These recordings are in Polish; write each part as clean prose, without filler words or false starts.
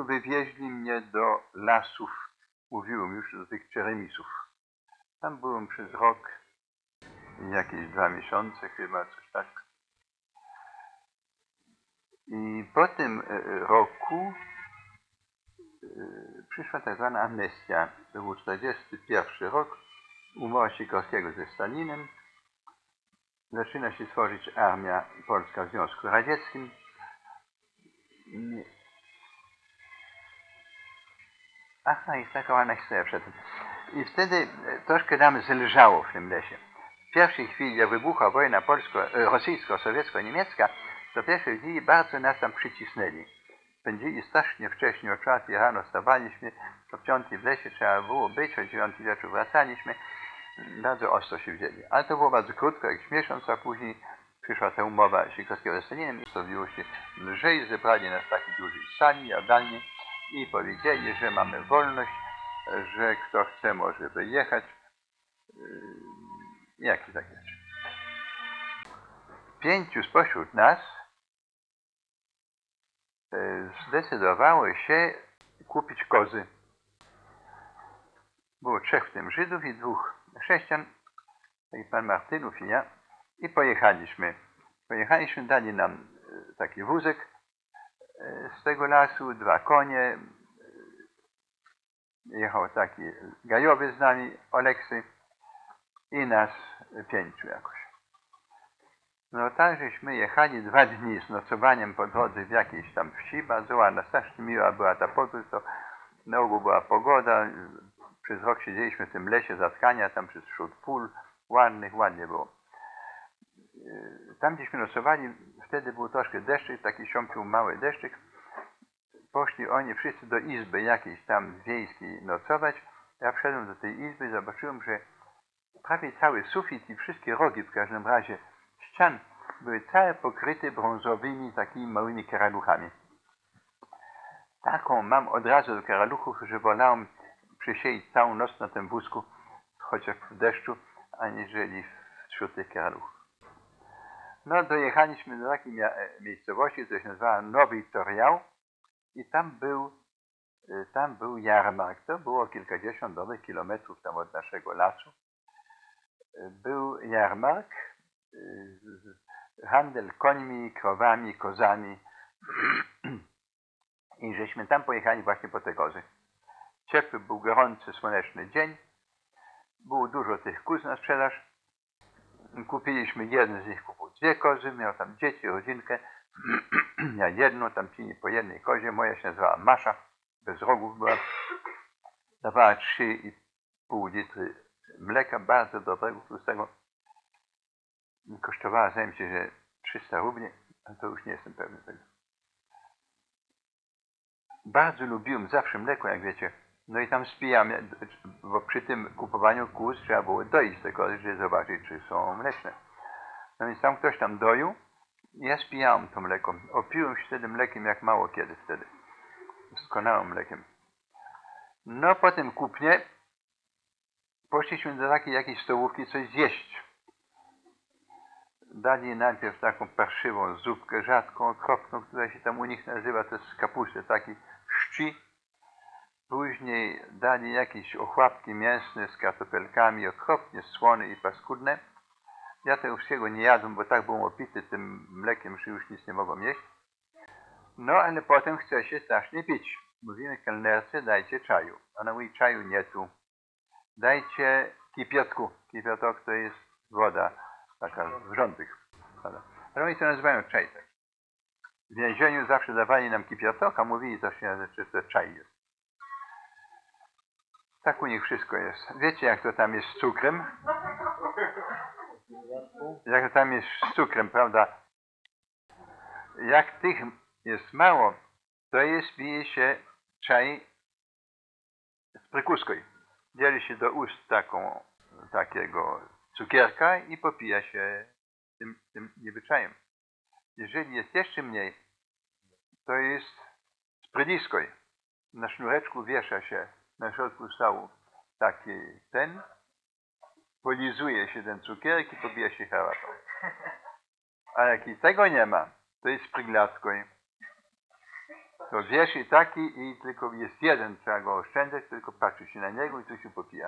roku wywieźli mnie do lasów, mówiłem już, do tych Czeremisów. Tam byłem przez rok i jakieś 2 miesiące chyba, coś tak. I po tym roku przyszła tak zwana amnestia. To był 1941 rok, umowa Sikorskiego ze Stalinem. Zaczyna się tworzyć armia polska w Związku Radzieckim. Aha, i taka ładna historia przed tym. I wtedy troszkę nam zelżało w tym lesie. W pierwszej chwili, jak wybuchła wojna rosyjsko-sowiecko-niemiecka, to w pierwszej chwili bardzo nas tam przycisnęli. Pędzili strasznie wcześnie, o 4 rano wstawaliśmy, o 5 w lesie trzeba było być, o 9 wieczór wracaliśmy. Bardzo ostro się wzięli. Ale to było bardzo krótko, jak miesiąc, a później przyszła ta umowa Sikorskiego ze Stalinem i zrobiło się lżej, zebrali nas w takiej dużej sali, jadalni i powiedzieli, że mamy wolność, że kto chce może wyjechać. Jakie takie rzeczy. 5 spośród nas zdecydowało się kupić kozy. Było 3 w tym Żydów i 2 chrześcijan, taki pan Martynów i ja, i pojechaliśmy. Dali nam taki wózek z tego lasu, 2 konie. Jechał taki gajowy z nami, Oleksy, i nas 5 jakoś. No tak, żeśmy jechali 2 dni z nocowaniem po drodze w jakiejś tam wsi, bardzo ładna, strasznie miła była ta podróż, to na ogół była pogoda, przez rok siedzieliśmy w tym lesie zatkania, tam przez wśród pól ładnych, ładnie było. Tam gdzieśmy nocowali, wtedy był troszkę deszczyk, taki siąpił mały deszczyk. Poszli oni wszyscy do izby jakiejś tam wiejskiej nocować. Ja wszedłem do tej izby i zobaczyłem, że prawie cały sufit i wszystkie rogi w każdym razie ścian były całe pokryte brązowymi takimi małymi karaluchami. Taką mam od razu do karaluchów, że wolałem przysiedzieć całą noc na tym wózku, chociaż w deszczu, aniżeli wśród tych karaluchów. No, dojechaliśmy do takiej miejscowości, która się nazywała Nowy Toriał i tam był jarmark. To było kilkadziesiąt dobrych kilometrów tam od naszego lasu. Był jarmark, handel końmi, krowami, kozami i żeśmy tam pojechali właśnie po te kozy. Ciepły był gorący, słoneczny dzień. Było dużo tych kóz na sprzedaż. Kupiliśmy jeden z nich, kupił 2 kozy, miał tam dzieci, rodzinkę. Ja jedną, tam ci po jednej kozie, moja się nazywała Masza, bez rogów była. Dawała 3,5 litry mleka, bardzo dobrego, tłustego. Kosztowała, zdaje mi się, że 300 rubli, a to już nie jestem pewny tego. Bardzo lubiłem zawsze mleko, jak wiecie. No i tam spijam, bo przy tym kupowaniu kóz trzeba było doić te kozy, żeby zobaczyć, czy są mleczne. No więc tam ktoś tam doił i ja spijałem to mleko. Opiłem się wtedy mlekiem jak mało kiedy wtedy. Doskonałym mlekiem. No po tym kupnie poszliśmy do takiej jakiejś stołówki coś zjeść. Dali najpierw taką parszywą zupkę rzadką, okropną, która się tam u nich nazywa, to jest z kapusty, taki szci. Później dali jakieś ochłapki mięsne z kartofelkami, okropnie słone i paskudne. Ja tego wszystkiego nie jadłem, bo tak byłem opity tym mlekiem, że już nic nie mogłem jeść. No ale potem chce się strasznie pić. Mówimy kelnerce, dajcie czaju. Ona mówi, czaju nie tu. Dajcie kipiotku. Kipiotok to jest woda, taka wrzątych. Ale oni to nazywają czaj. Tak. W więzieniu zawsze dawali nam kipiotok, a mówili to się, że to czaj jest. Tak u nich wszystko jest. Wiecie, jak to tam jest z cukrem? Jak to tam jest z cukrem, prawda? Jak tych jest mało, to pije się czaj z prykuską. Dzieli się do ust takiego cukierka i popija się tym niby czajem. Jeżeli jest jeszcze mniej, to jest z pryliską. Na sznureczku wiesza się na środku stołu taki polizuje się ten cukierek i pobija się herbatą. A jak i tego nie ma, to jest z pryglaską. To wiesz i taki i tylko jest jeden, trzeba go oszczędzać, tylko patrzy się na niego i tu się popija.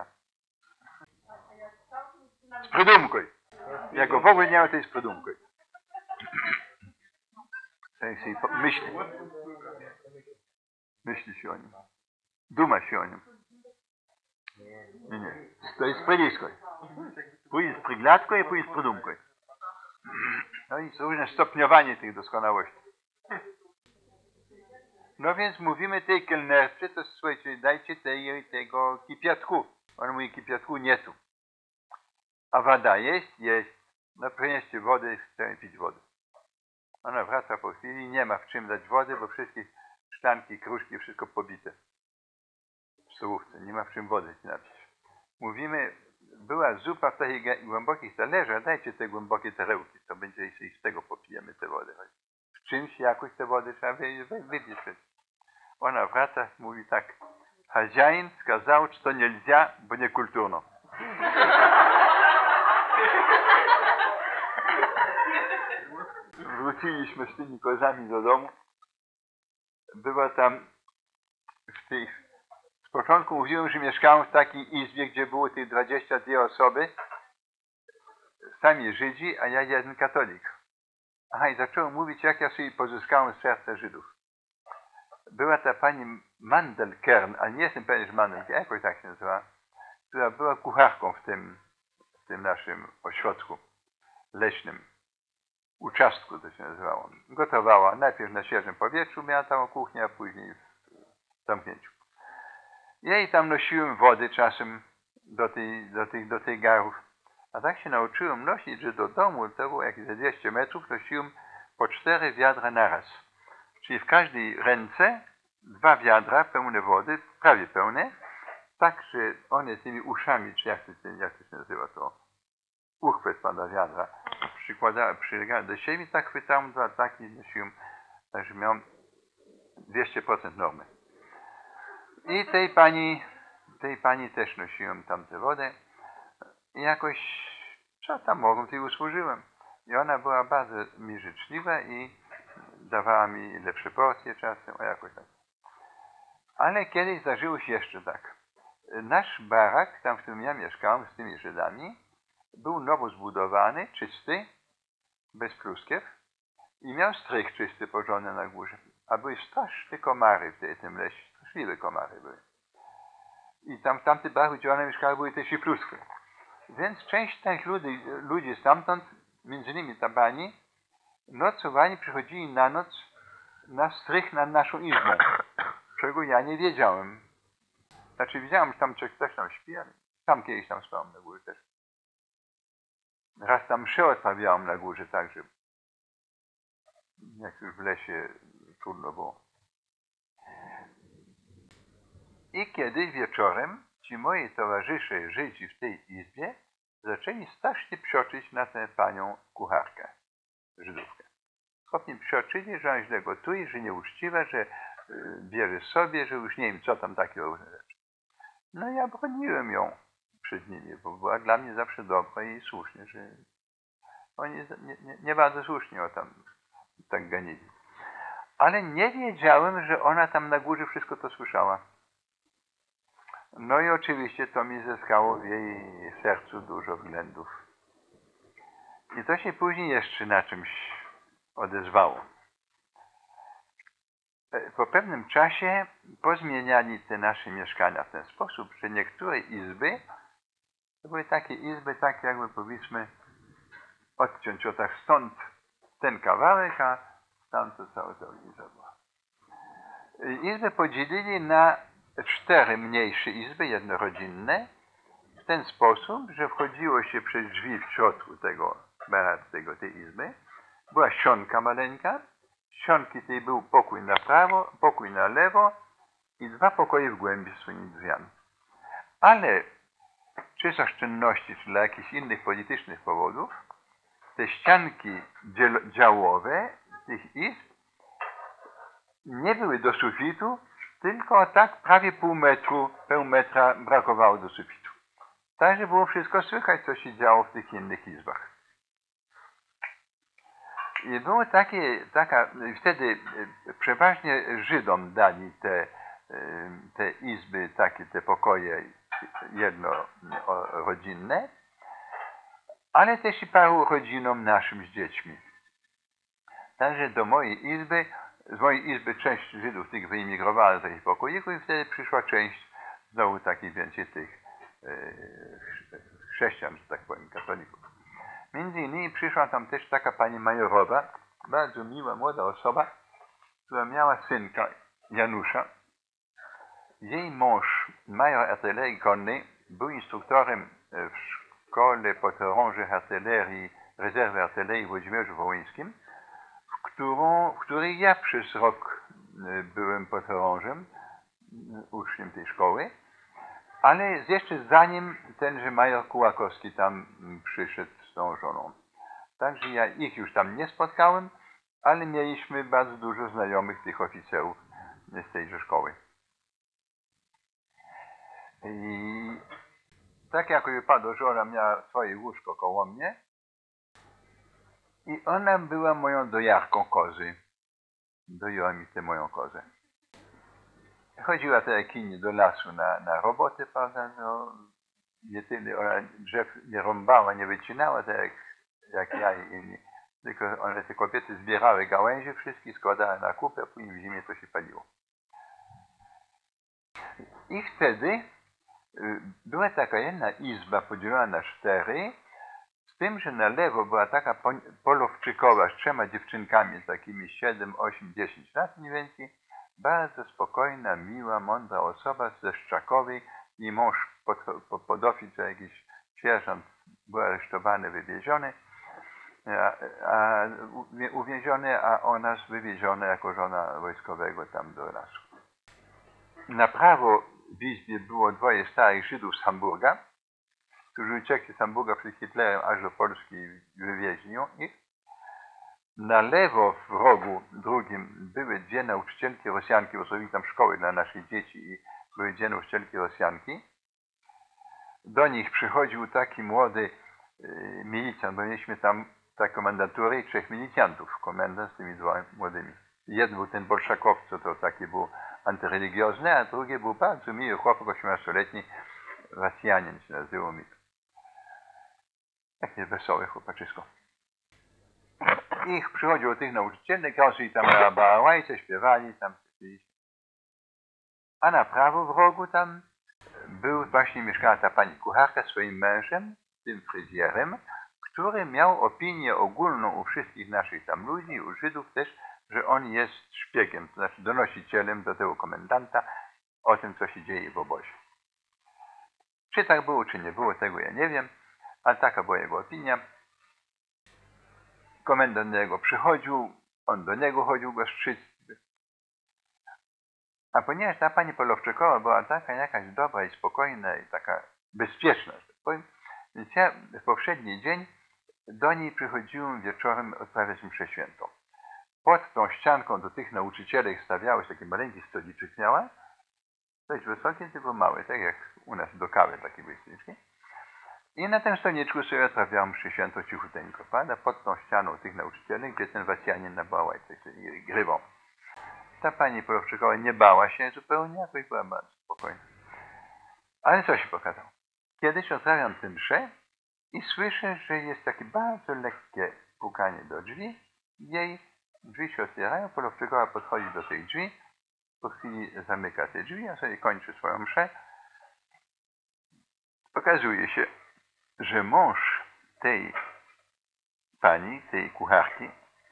Z prydumką. Jak go w ogóle nie ma, to jest prydumką. Myśli. Myśli się o nim. Duma się o nim. Nie. To jest prydiską. Pójść z prygladką i pójść z prydumką. No i różne stopniowanie tych doskonałości. No więc mówimy tej kelnerce, to słuchajcie, dajcie tego kipiatku. On mówi, kipiatku nie tu. A woda jest? Jest. No przynieście wody, chcemy pić wodę. Ona wraca po chwili, nie ma w czym dać wody, bo wszystkie szklanki, kruszki, wszystko pobite. W stołówce, nie ma w czym wody napić. Mówimy, była zupa w takich głębokich talerzach, dajcie te głębokie tarełki, to będzie i z tego popijemy tę wodę. W czymś jakoś tę wodę trzeba wypić. Ona wraca, mówi tak, хозяин сказал, что нельзя, bo niekulturno. Wróciliśmy z tymi kozami do domu. Była tam z początku mówiłem, że mieszkałem w takiej izbie, gdzie było tych 22 osoby, sami Żydzi, a ja jeden katolik. Aha, i zacząłem mówić, jak ja sobie pozyskałem serce Żydów. Była ta pani Mandelkern, ale nie jestem pewien, że Mandelkern, jakoś tak się nazywa, która była kucharką w tym naszym ośrodku leśnym. Uczastku to się nazywało. Gotowała najpierw na świeżym powietrzu, miała tam kuchnię, a później w zamknięciu. Ja jej tam nosiłem wody czasem do tych garów. A tak się nauczyłem nosić, że do domu, to było jakieś 200 metrów, nosiłem po 4 wiadra naraz. Czyli w każdej ręce 2 wiadra pełne wody, prawie pełne, tak, że one tymi uszami, czy jak to się nazywa to, uchwyt pana wiadra, przylegałem do siebie, tak chwytałem 2 ataki i nosiłem, także miałem 200% normy. I tej pani też nosiłem tamtę wodę i jakoś, co tam mogłem, to usłużyłem. I ona była bardzo mi życzliwa i dawała mi lepsze porcje czasem, a jakoś tak. Ale kiedyś zdarzyło się jeszcze tak. Nasz barak, tam w którym ja mieszkałem z tymi Żydami, był nowo zbudowany, czysty, bez pluskiew i miał strych czysty, porządny na górze. A były straszne komary w tym lesie, straszliwe komary były. I tam w tamtych barak, gdzie one mieszkały, były też i pluskwy. Więc część tych ludzi stamtąd, między innymi ta pani, nocowani przychodzili na noc na strych nad naszą izbą, czego ja nie wiedziałem. Znaczy wiedziałem, że tam ktoś tam śpi, ale tam kiedyś tam spałem na górze też. Raz tam mszę odprawiałem na górze, także jak już w lesie trudno było. I kiedyś wieczorem ci moi towarzysze Żydzi w tej izbie zaczęli strasznie psioczyć na tę panią kucharkę, Żydówkę. Chłopnie psioczyli, że ona źle gotuje, że nieuczciwa, że bierze sobie, że już nie wiem, co tam takie różne rzeczy. No ja broniłem ją przed nimi, bo była dla mnie zawsze dobra i słusznie, że oni nie bardzo słusznie o tam tak ganili. Ale nie wiedziałem, że ona tam na górze wszystko to słyszała. No i oczywiście to mi zyskało w jej sercu dużo względów. I to się później jeszcze na czymś odezwało. Po pewnym czasie pozmieniali te nasze mieszkania w ten sposób, że niektóre izby to były takie izby, tak jakby powiedzmy odciąć o tak stąd ten kawałek, a tam to całe to izba była. Izby podzielili na 4 mniejsze izby jednorodzinne w ten sposób, że wchodziło się przez drzwi w środku tej izby. Była ścianka maleńka, z ścianki tej był pokój na prawo, pokój na lewo i 2 pokoje w głębi z swoimi drzwiami. Ale czy z oszczędności, czy dla jakichś innych politycznych powodów, te ścianki działowe tych izb nie były do sufitu, tylko tak prawie pół metra brakowało do sufitu. Także było wszystko słychać, co się działo w tych innych izbach. I było wtedy przeważnie Żydom dali te izby, te pokoje jednorodzinne, ale też i paru rodzinom naszym z dziećmi. Także z mojej izby część Żydów tych wyimigrowała do takich pokoików i wtedy przyszła część znowu takich więcej tych chrześcijan, że tak powiem, katolików. Między innymi przyszła tam też taka pani Majorowa, bardzo miła, młoda osoba, która miała synka Janusza. Jej mąż, major artylerii konnej, był instruktorem w szkole podchorążych artylerii, rezerwy artylerii w Włodzimierzu Wołyńskim, w której ja przez rok byłem podchorążym, uczniem tej szkoły, ale jeszcze zanim tenże major Kułakowski tam przyszedł z tą żoną. Także ja ich już tam nie spotkałem, ale mieliśmy bardzo dużo znajomych tych oficerów z tejże szkoły. I tak jak wypadło, żona miała swoje łóżko koło mnie i ona była moją dojarką kozy. Doiła mi tę moją kozę. Chodziła tak jak inni do lasu na roboty, prawda, no nie tyle, ona drzew nie rąbała, nie wycinała, tak jak ja i inni. Tylko one, te kobiety, zbierały gałęzie wszystkie, składały na kupę, a później w zimie to się paliło. I wtedy była taka jedna izba podzielona na 4, z tym, że na lewo była taka polowczykowa z 3 dziewczynkami, takimi 7, 8, 10 lat mniej więcej. Bardzo spokojna, miła, mądra osoba ze Szczakowej. Jej mąż, podoficer, jakiś sierżant, był aresztowany, uwięziony, a ona wywieziona jako żona wojskowego tam do lasu. Na prawo w izbie było 2 starych Żydów z Hamburga, którzy uciekli z Hamburga przed Hitlerem aż do Polski i wywieźli ich. Na lewo w rogu drugim były 2 nauczycielki Rosjanki, bo zrobili tam szkoły dla naszych dzieci i były 2 nauczycielki Rosjanki. Do nich przychodził taki młody milicjant, bo mieliśmy tam taką komendanturę i 3 milicjantów, komendant z tymi 2 młodymi. Jeden był ten Bolszakow, co to taki był antyreligijny, a drugi był bardzo miły chłopak, 18-letni, Rosjanin się nazywał mi. Takie wesołe chłopaczysko. Ich przychodziło tych nauczycielek, każdy tam na bałajce śpiewali, tam śpiewaliśmy. A na prawo w rogu tam właśnie mieszkała ta pani kucharka z swoim mężem, tym fryzjerem, który miał opinię ogólną u wszystkich naszych tam ludzi, u Żydów też, że on jest szpiegiem, to znaczy donosicielem do tego komendanta o tym, co się dzieje w obozie. Czy tak było, czy nie było, tego ja nie wiem, ale taka była jego opinia. Komendant do niego przychodził, on do niego chodził go strzec. A ponieważ ta pani Polowczykowa była taka jakaś dobra i spokojna i taka bezpieczna, że tak powiem, więc ja w poprzedni dzień do niej przychodziłem wieczorem odprawiać mszę świętą. Pod tą ścianką do tych nauczycielek stawiały się taki maleńki stoliczek miała, dość wysoki, tylko mały, tak jak u nas do kawy takie były stoliczki. I na tym stolniczku sobie odprawiałem mszę świętą cichuteńko, prawda, pod tą ścianą tych nauczycielek, gdzie ten Rosjanin na bałajce się grywał. Ta pani Polowczykowa nie bała się zupełnie, jakoś była bardzo spokojna. Ale co się pokazało? Kiedyś odprawiam tę mszę i słyszę, że jest takie bardzo lekkie pukanie do drzwi. Jej drzwi się otwierają, Polowczykowa podchodzi do tych drzwi, po chwili zamyka te drzwi, a sobie kończy swoją mszę. Okazuje się, że mąż tej pani, tej kucharki,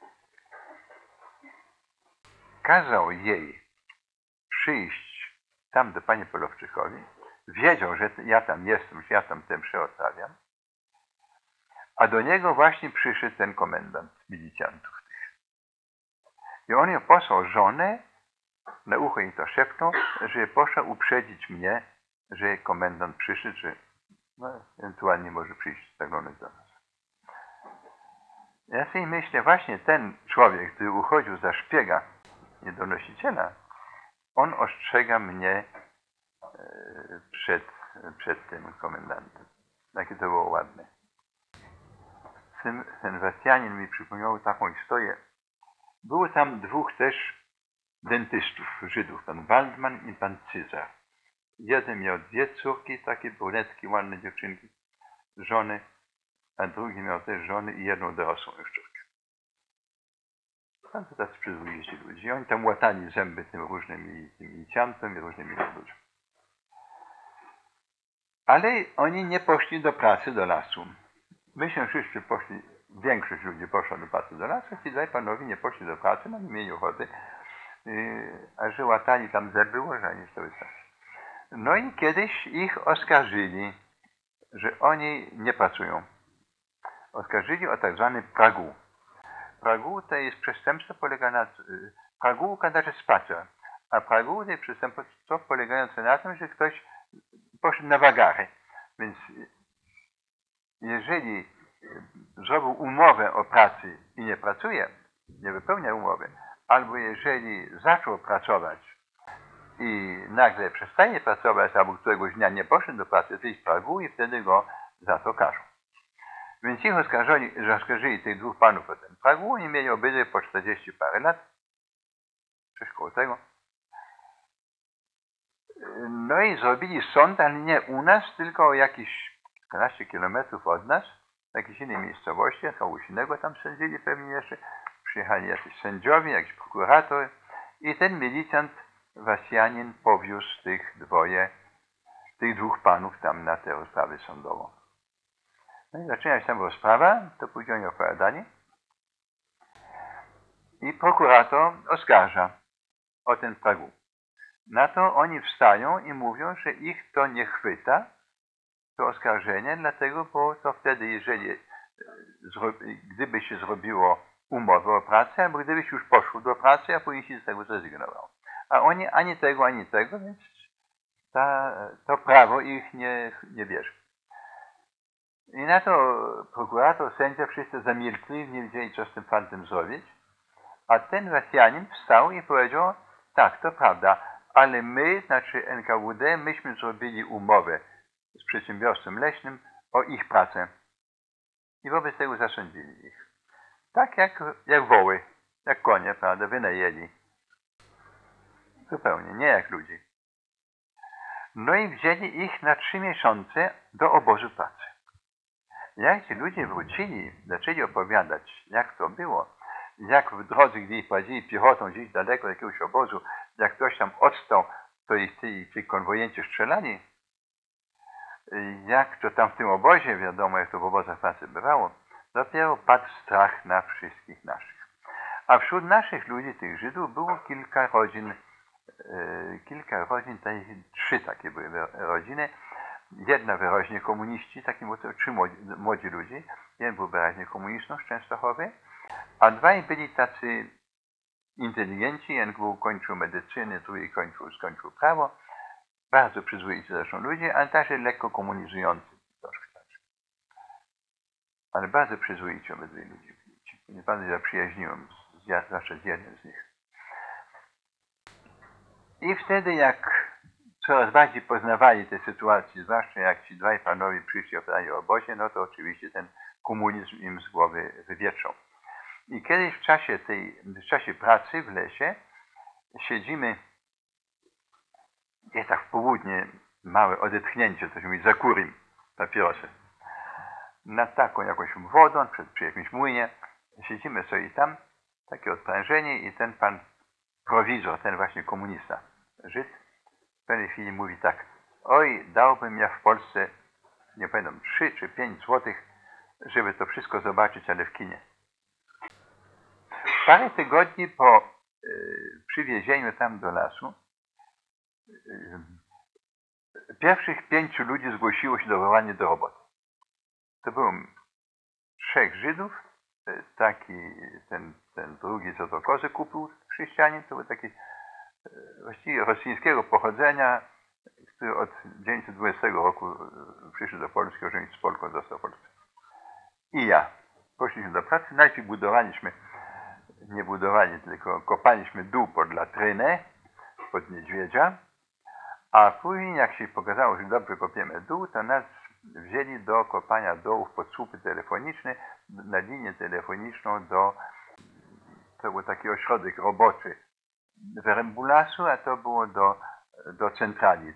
kazał jej przyjść tam do pani Polowczykowi, wiedział, że ja tam jestem, że ja tam tę mszę odprawiam, a do niego właśnie przyszedł ten komendant milicjantów. I on ją posłał żonę, na ucho jej to szepnął, że poszła uprzedzić mnie, że komendant przyszedł, że ewentualnie może przyjść zaglądać do nas. Ja sobie myślę, właśnie ten człowiek, który uchodził za szpiega i donosiciela, on ostrzega mnie przed tym komendantem. Jakie to było ładne. tym ten Rosjanin mi przypomniał taką historię. Było tam dwóch też dentystów, Żydów, pan Waldman i pan Cyzar. Jeden miał dwie córki, takie brunetki, ładne dziewczynki, żony, a drugi miał też żony i jedną dorosłą już córkę. Tam to tacy przyzwoici ludzie. Oni tam łatali zęby tym różnym milicjantom i różnymi ludziom. Ale oni nie poszli do pracy, do lasu. Myśmy wszyscy poszli, większość ludzi poszła do pracy do lasu, ci dwaj panowie nie poszli do pracy, no nie mieli ochoty, a że łatali tam zęby, uważali, że to wystarczy. No i kiedyś ich oskarżyli, że oni nie pracują. Oskarżyli o tak zwany pragu. Pragu to jest przestępstwo polega na... Pragułka znaczy spacer, a pragu to jest przestępstwo polegające na tym, że ktoś poszedł na wagary. Więc jeżeli zrobił umowę o pracy i nie pracuje, nie wypełnia umowy, albo jeżeli zaczął pracować i nagle przestaje pracować, albo któregoś dnia nie poszedł do pracy, to jest pragu i wtedy go za to karzą. Więc ich oskarżyli tych dwóch panów o ten pragu, oni mieli obydwie po 40 parę lat, coś koło tego. No i zrobili sąd, ale nie u nas, tylko o jakieś 15 kilometrów od nas, w jakiejś innej miejscowości, kogoś innego tam sędzili pewnie jeszcze. Przyjechali jacyś sędziowie, jakiś prokurator i ten milicjant Rosjanin powiózł tych dwóch panów tam na tę rozprawę sądową. No i zaczyna się tam rozprawa, to później oni opowiadali. I prokurator oskarża o ten pragu. Na to oni wstają i mówią, że ich to nie chwyta, to oskarżenie, dlatego, bo to wtedy, gdyby się zrobiło umowę o pracę, albo gdybyś już poszło do pracy, a później się z tego zrezygnował. A oni ani tego, więc to prawo ich nie bierze. I na to prokurator, sędzia, wszyscy zamilkli, nie wiedzieli, co z tym fantem zrobić. A ten Rosjanin wstał i powiedział, tak, to prawda, ale my, znaczy NKWD, myśmy zrobili umowę z przedsiębiorstwem leśnym o ich pracę. I wobec tego zasądzili ich. Tak jak woły, jak konie, prawda, wynajęli. Zupełnie, nie jak ludzi. No i wzięli ich na 3 miesiące do obozu pracy. Jak ci ludzie wrócili, zaczęli opowiadać, jak to było, jak w drodze, gdy ich prowadzili piechotą gdzieś daleko do jakiegoś obozu, jak ktoś tam odstał, to ich ci konwojenci strzelali, jak to tam w tym obozie, wiadomo, jak to w obozach pracy bywało, dopiero padł strach na wszystkich naszych. A wśród naszych ludzi, tych Żydów, było kilka rodzin, trzy takie były rodziny. Jedna wyraźnie komuniści, trzy młodzi ludzie, jeden był wyraźnie komunistą z Częstochowy, a dwaj byli tacy inteligenci, jeden kończył medycynę, drugi skończył prawo, bardzo przyzwoici zresztą ludzie, ale także lekko komunizujący troszkę tak. Ale bardzo przyzwoici obydwie ludzie. Bardzo zaprzyjaźniłem, zwłaszcza z jednym z nich. I wtedy jak coraz bardziej poznawali tę sytuację, zwłaszcza jak ci dwaj panowie przyszli opowiadali o obozie, no to oczywiście ten komunizm im z głowy wywietrzał. I kiedyś w czasie pracy w lesie siedzimy, jest tak w południe, małe odetchnięcie, to się mówi zakurim, papierosy, nad taką jakąś wodą, przy jakimś młynie, siedzimy sobie tam, takie odprężenie i ten pan prowizor, ten właśnie komunista, Żyd, w pewnej chwili mówi tak, oj, dałbym ja w Polsce, nie pamiętam, 3 czy 5 złotych, żeby to wszystko zobaczyć, ale w kinie. Parę tygodni po przywiezieniu tam do lasu, pierwszych 5 ludzi zgłosiło się do wołania do roboty. To było 3 Żydów, ten drugi, co to kozy kupił, chrześcijanin, to był taki właściwie rosyjskiego pochodzenia, który od 1920 roku przyszedł do Polski, ożenił z Polką, został w Polsce. I ja. Poszliśmy do pracy, najpierw tylko kopaliśmy dół pod latrynę, pod niedźwiedzia, a później jak się pokazało, że dobrze kopiemy dół, to nas wzięli do kopania dołów pod słupy telefoniczne, na linię telefoniczną to był taki ośrodek roboczy Werembulasu, a to było do centrali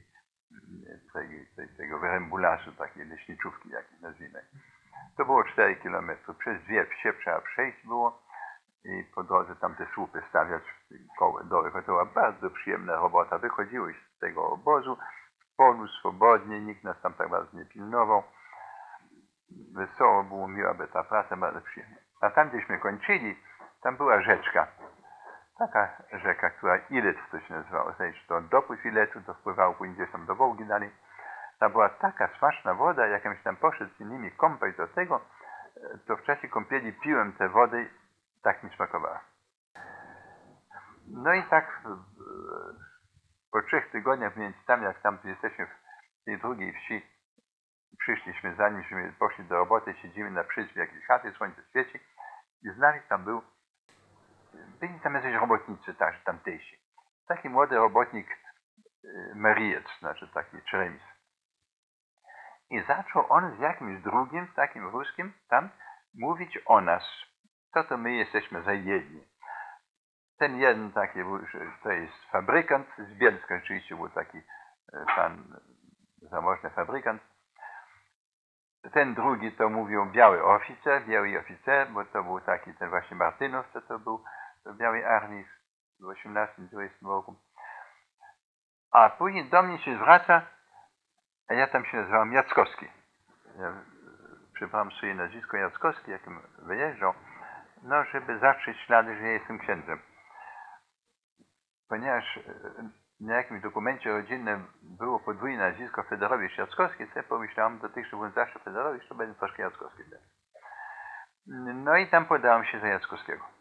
tego Werembulasu, takiej leśniczówki, jak nazwijmy. To było 4 km. Przez 2 wsie trzeba przejść było i po drodze tam te słupy stawiać koło dołych. To była bardzo przyjemna robota. Wychodziłeś z tego obozu w polu swobodnie, nikt nas tam tak bardzo nie pilnował. Wesoło było, miła by ta praca, bardzo przyjemna. A tam, gdzieśmy kończyli, tam była rzeczka. Taka rzeka, która Ilet to się nazywało. Znaczy, to dopływ Iletu to wpływało później gdzieś tam do Wołgi dalej. Ta była taka smaczna woda, jakimś tam poszedł z innymi kąpać do tego, to w czasie kąpieli piłem tę wodę i tak mi smakowała. No i tak po 3 tygodniach, więc tam jak tam jesteśmy w tej drugiej wsi, przyszliśmy, zanimśmy poszli do roboty, siedzimy na przyspie jakiejś chaty, słońce świeci i z nami tam byli tam jacyś robotnicy tamtejsi. Taki młody robotnik Mariec, znaczy taki Czeremis. I zaczął on z jakimś drugim, takim ruskim, tam mówić o nas. To my jesteśmy za jedni. Ten jeden taki, to jest fabrykant z Bielska, rzeczywiście był taki pan zamożny fabrykant. Ten drugi to mówił biały oficer, bo to był taki ten właśnie Martynow, to był w Białej Armii w 18-20 roku. A później do mnie się zwraca, a ja tam się nazywałem Jackowski. Ja przybrałem swoje nazwisko Jackowski, jakim wyjeżdżał, no żeby zatrzeć ślady, że ja jestem księdzem. Ponieważ na jakimś dokumencie rodzinnym było podwójne nazwisko Federowicz-Jackowski, to ja pomyślałem, dotychczas byłem zawsze Federowicz, to będę troszkę Jackowski. No i tam podałem się za Jackowskiego.